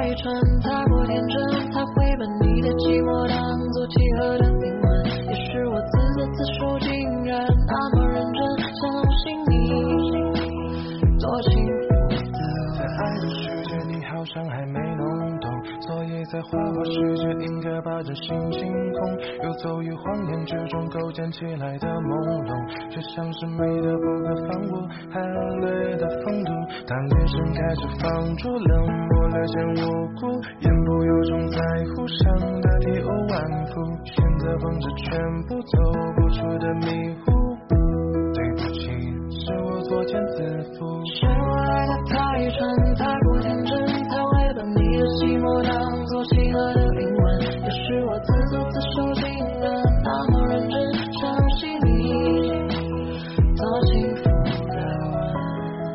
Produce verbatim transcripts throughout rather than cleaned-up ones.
太纯，太过天真，它会把你的寂寞当作契合的灵魂。也许我自作自受，竟然那么认真，相信你多幸福的。 在爱的世界，你好像还没弄懂，所以在花花世界应该把这心清空。游走于谎言之中构建起来的朦胧，却像是美的不可方物，含泪的风度。当眼神开始放逐，冷漠了显无辜，言不由衷，在乎伤得体无完肤，选择放着全部走不出的迷糊。对不起，是我作茧自缚， 是我爱的太纯，太过天真，它会把你的寂寞当作契合的灵魂。也许我自作自受，竟然那么认真，相信你多幸福的吻。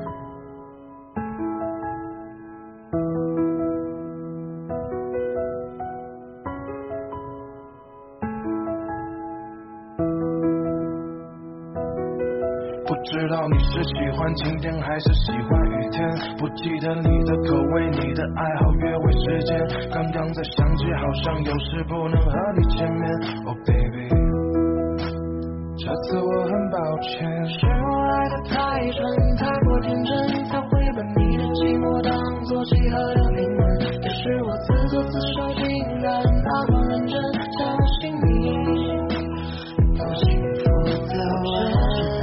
不知道你是喜欢晴天还是喜欢雨天，不记得你的口味，你的爱好，约会时间，刚刚才想起好像有事不能和你见面。Oh baby， 这次我很抱歉， 是我爱的太纯，太过天真，它会把你的寂寞当作契合的灵魂。也许我自作自受，竟然那么认真，相信你多幸福的吻。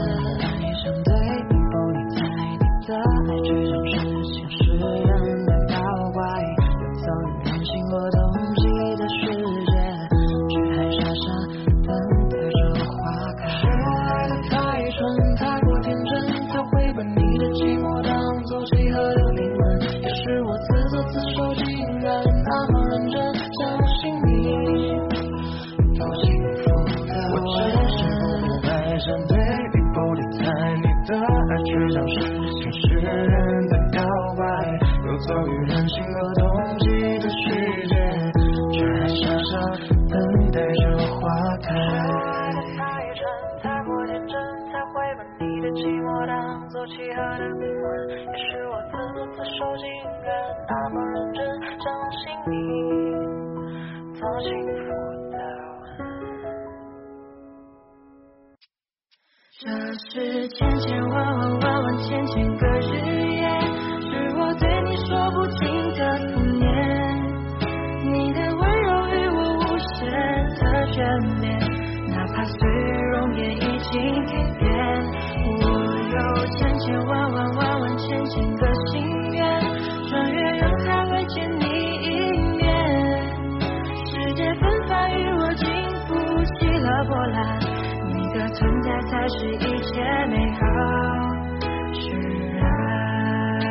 却像是情绪人的摇摆，游走于人性和冬季的世界，却还傻傻等待着花开。 太纯，太过天真，才会把你的寂寞当作契合的灵魂。也许我自作自受，竟然那么认真，相信你多幸福的吻。这是千千万万万万千千个日夜，是我对你说不尽的思念。你的温柔与我无限的眷恋，哪怕岁月容颜已经改变。我有千千万万万万千千个心愿，穿越人海来见你一面。世界纷繁与我尽不起了波澜，你的存在才是一切美好释然。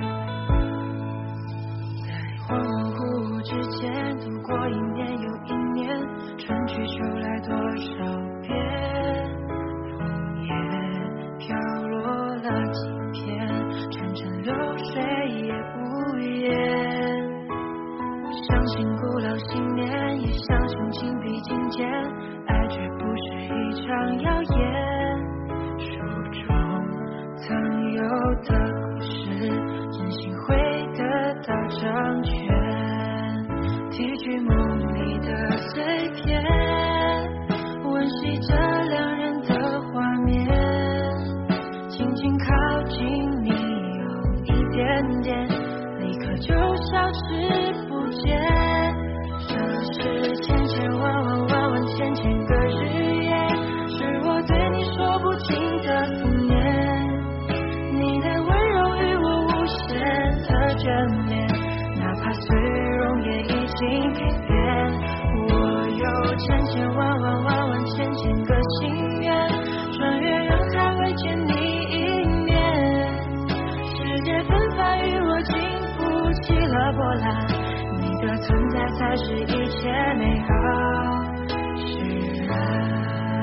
在恍惚之间度过一年又一年，春去秋来多少遍，枫叶飘落了几片，潺潺流水也无言。我相信古老信念，也相信情比金坚，爱绝不是一场谣言。书中曾有的故事，真心会得到成全。提取梦里的碎片，温习着两人的画面，轻轻靠近你，有一点点，立刻就消失不见。这是千千万万万万千千个日夜，是我对你说不尽的思念。你的温柔与我无限的眷恋，哪怕岁月容颜已经改变。我有千千万万万万千千个心愿，穿越人海来见你一面。世界纷繁与我尽不起了波澜，你的存在才是一切美好释然。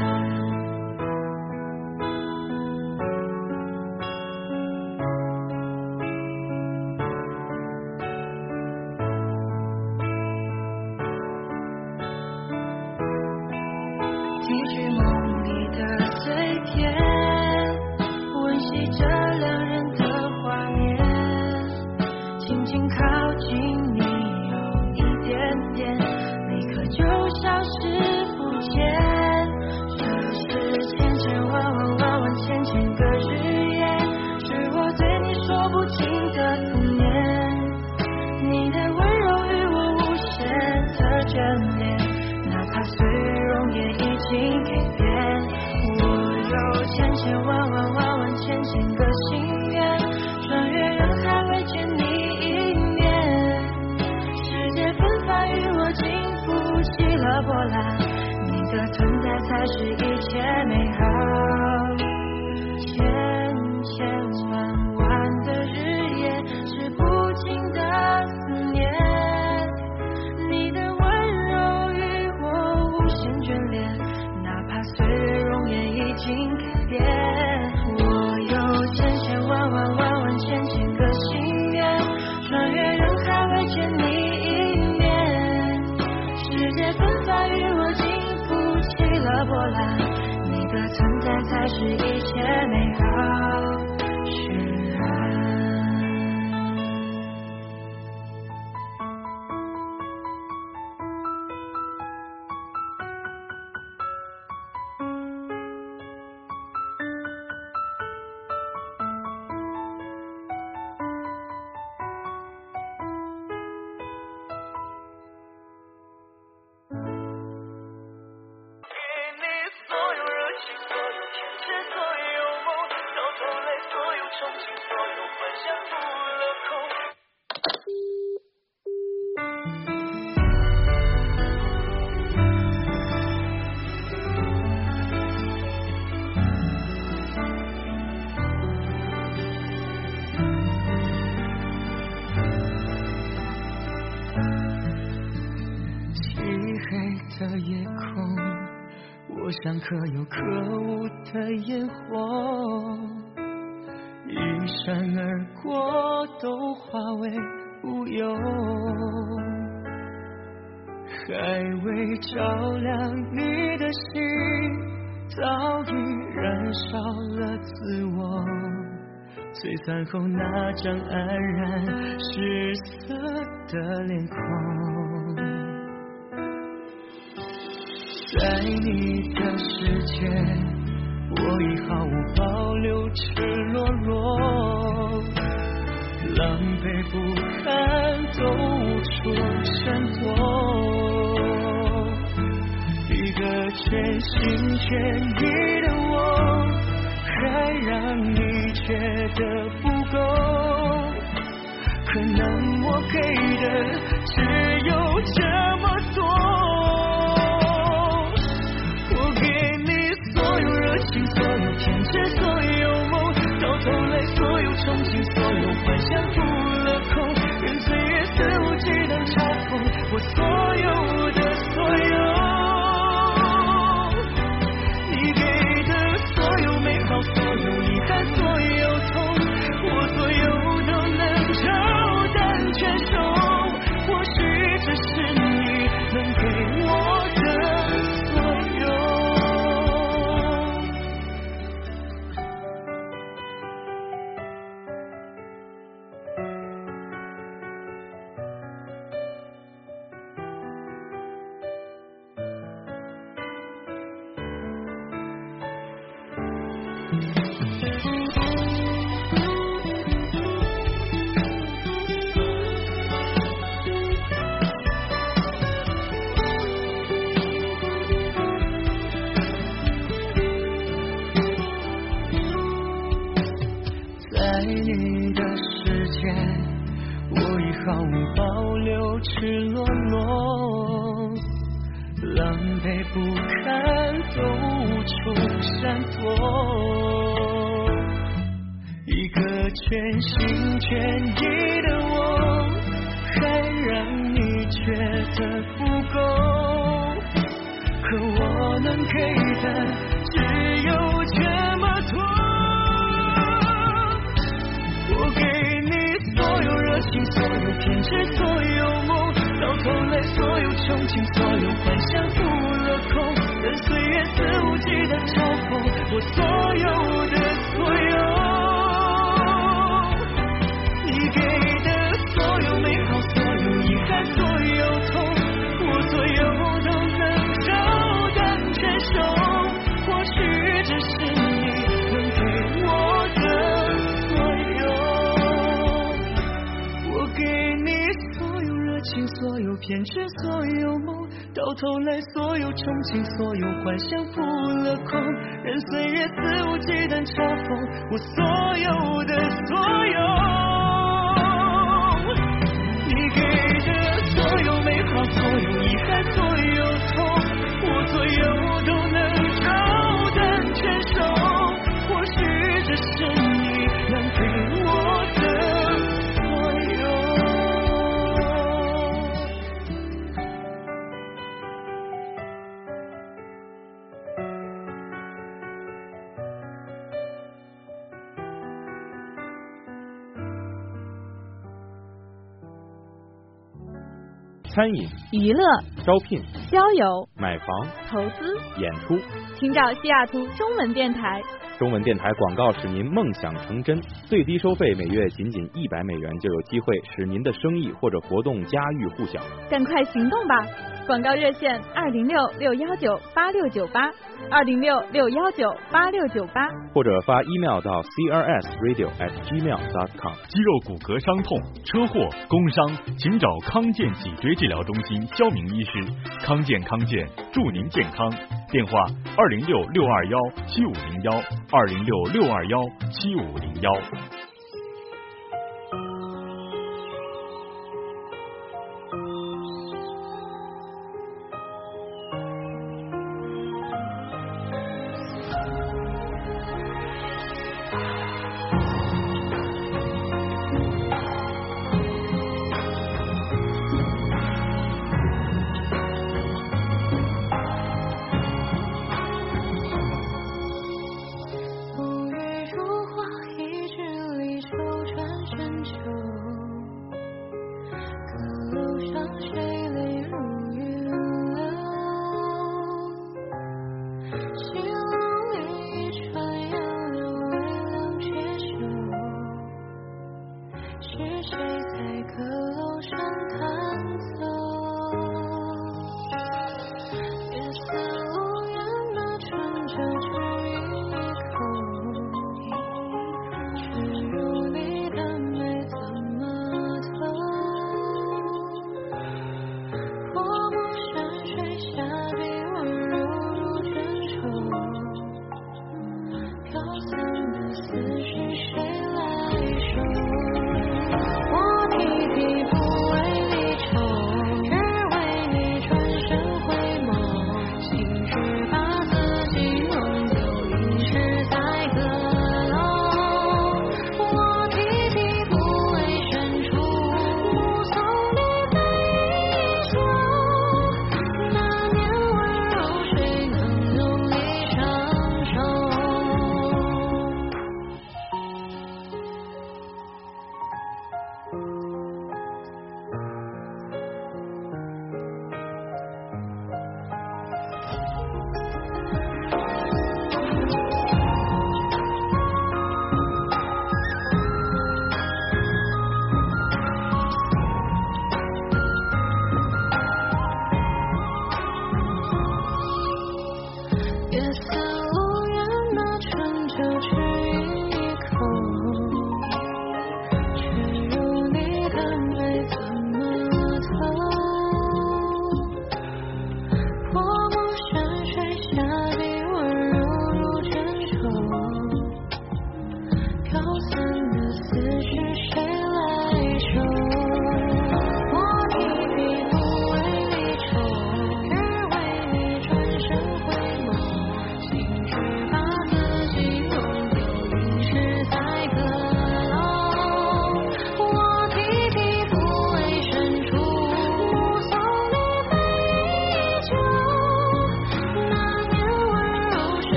提取梦里的碎片，温习着两人的画面，轻轻靠近你， 了波澜，你的存在才是一切美好。千千万万的日夜，止不尽的思念，你的温柔与我无限眷恋，哪怕岁月容颜已经改变。我有千千万万万万千千个心愿，穿越人海为见你一面，世界纷繁与我经不起了波澜，你的存在才是一切美好绚烂。 的夜空，我像可有可无的烟火，一闪而过都化为乌有，还未照亮你的心，早已燃烧了自我，璀璨后那张黯然失色的脸孔，在你的世界，我已毫无保留赤裸裸，狼狈不堪都无处闪躲，一个全心全意的我，还让你觉得不够，可能我给的只有这么多，所有偏执，所有梦，到头来所有憧憬，所有幻想扑了空，任岁月肆无忌惮嘲讽我所有的所有，你给的所有美好，所有遗憾，所有痛，我所有都能照单全收，或许这是你能给我的所有。在你的世界，我已毫无保留赤裸裸，狼狈不堪都无处闪躲，一个全心全意的我，还让你觉得不够，可我能给的只有这么多，我给你所有热情，所有偏执，所有梦，到头来所有憧憬，所有幻想扑了空，任岁月肆无忌惮嘲讽我所有的所有，你给的所有美好，所有遗憾，所有痛，我所有都能照单全收，或许只是你能给我的所有，我给你所有热情，所有偏执，所有梦，到头来所有憧憬，所有幻想扑了空，任岁月肆无忌惮嘲讽我所有的所有，你给的所有美好，所有遗憾，所有痛， 餐饮、 娱乐、 招聘、 交友、 买房、 投资、 演出， 请找西雅图中文电台。 中文电台广告使您梦想成真，最低收费每月仅仅一百美元，就有机会使您的生意或者活动家喻户晓。 赶快行动吧！广告热线二零六六幺九八六九八，二零六六幺九八六九八， 或者发 email 到 c r s radio at gmail dot com。 肌肉骨骼伤痛、车祸、工伤，请找康健脊椎治疗中心肖明医师。康健康健，祝您健康。电话二零六六二幺七五零幺，二零六六二幺七五零幺。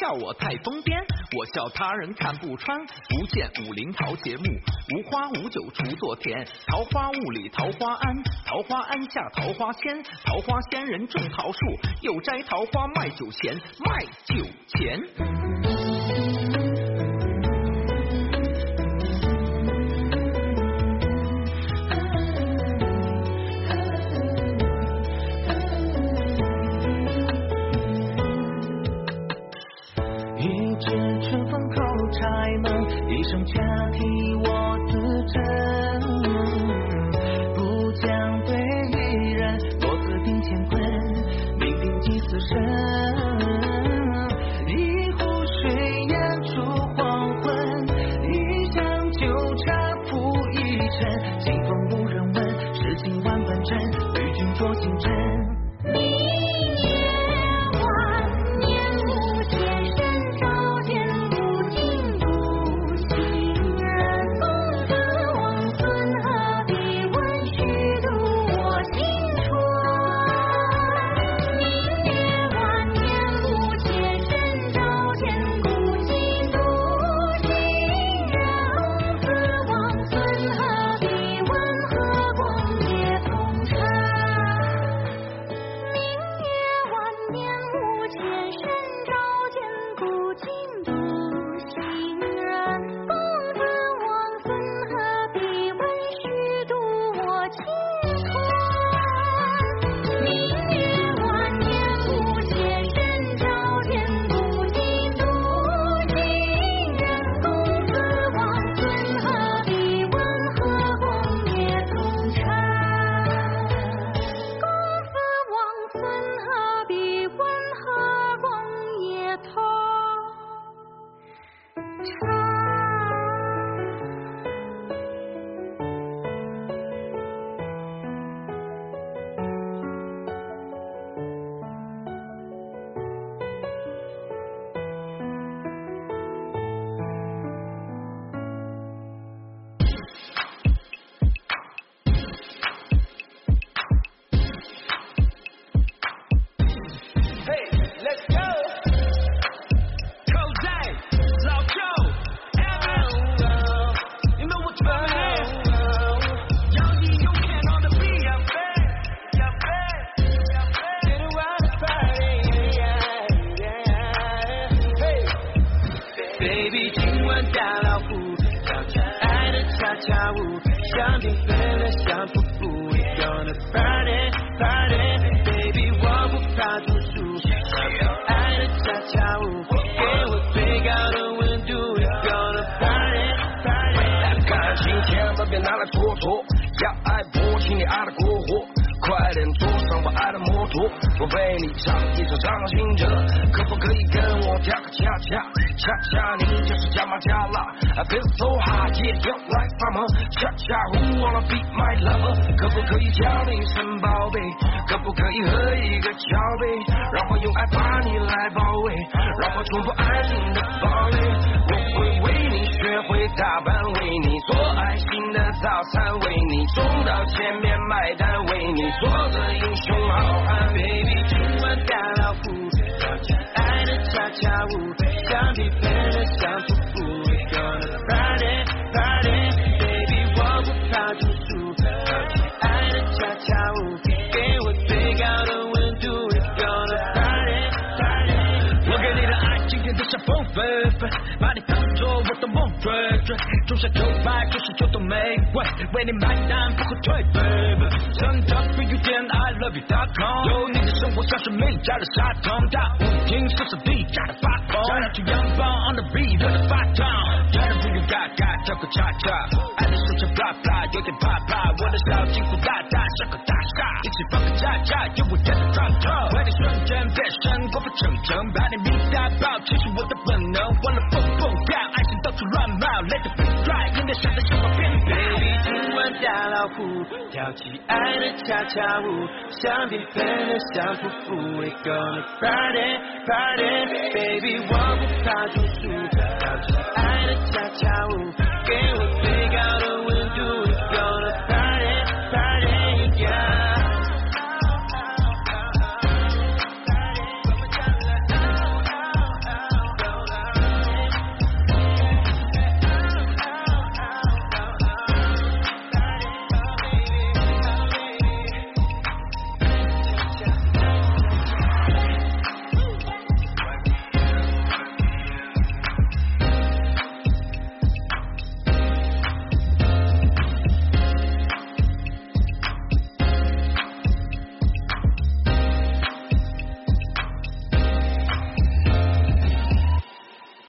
笑我太疯癫，我笑他人看不穿。不见武林桃节目，无花无酒锄作田。桃花坞里桃花庵，桃花庵下桃花仙。桃花仙人种桃树，又摘桃花卖酒钱，卖酒钱。 一支春风口柴门，一声恰替我自珍。不将对一人，落自定乾坤，命定几死神。一壶水烟出黄昏，一箱酒茶铺一尘。清风无人问，世情万般真，与君酌情真。 我为你唱一首伤心者，可不可以跟我跳个恰恰？恰恰你就是加麻加辣 I feel so hot, yeah, you like mama 恰恰 who wanna be my lover 可不可以叫你一声宝贝？可不可以喝一个交杯？让我用爱把你来包围，让我重复爱情的堡垒。我会为你学会打扮，为你做爱心的早餐，为你冲到前面买单，为你做个英雄好汉。Baby， 今晚打老虎，跳起爱的恰恰舞，像匹配的像夫妇。We gonna party party， baby， 我不怕赌输，跳起爱的恰恰舞，给我最高的温度。We gonna party party， 我给你的爱今天就像风飞飞，把你当作我的梦追追，种下酒吧就是秋冬玫瑰，为你买单不会退 baby。上 w 点 I love you dot com， 有你的生活像是美加的沙桶，大舞厅是是地下的发疯，加上去阳光 on the beat 热的发烫，真的不用嘎嘎跳个恰恰，爱的手掌 blah blah 有点怕怕，我的小金库大大像个大厦，一起放个恰恰，有我真的状态，为你瞬间变身过分成成，把你迷大爆，这是我的本能，忘了蹦蹦跳，爱情到处乱冒 ，let the beat fly， 音乐响的像把鞭炮 ，baby 今晚打老虎，跳起爱的恰恰舞，像匹配的像夫妇 ，we gonna party party，baby 我不怕赌输，跳起爱的恰恰舞，给我